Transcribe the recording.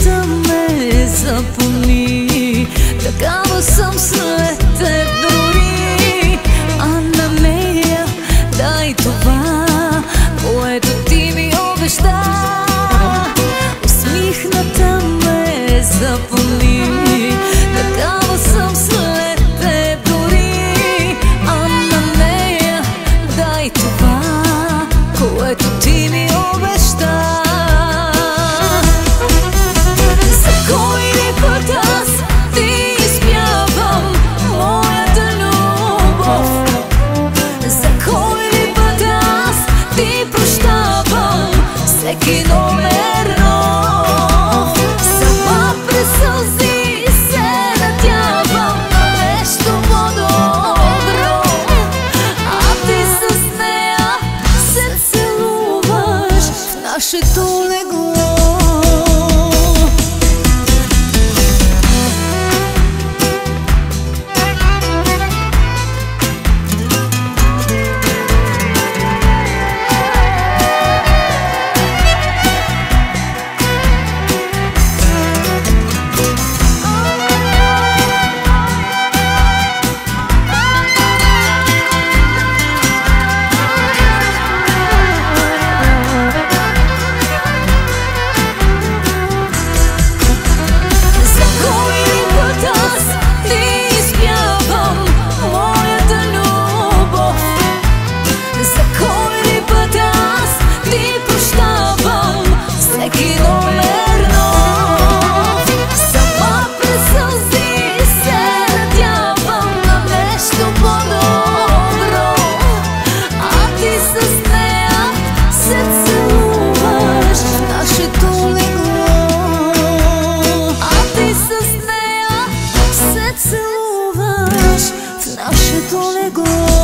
усмивката ме запомни. Такава съм след теб дори, а на нея дай това, което ти ми обеща. Усмихната ме запомни. Такава съм след теб дори, а на нея дай това, което ти ми обеща. За кой ли път аз ти изпявам моята любов? За кой ли път аз ти прощавам всеки номер нов? Сама през сълзи се надявам на нещо по-добро, а ти с нея се целуваш в нашето легло. Целуваш в нашето легло.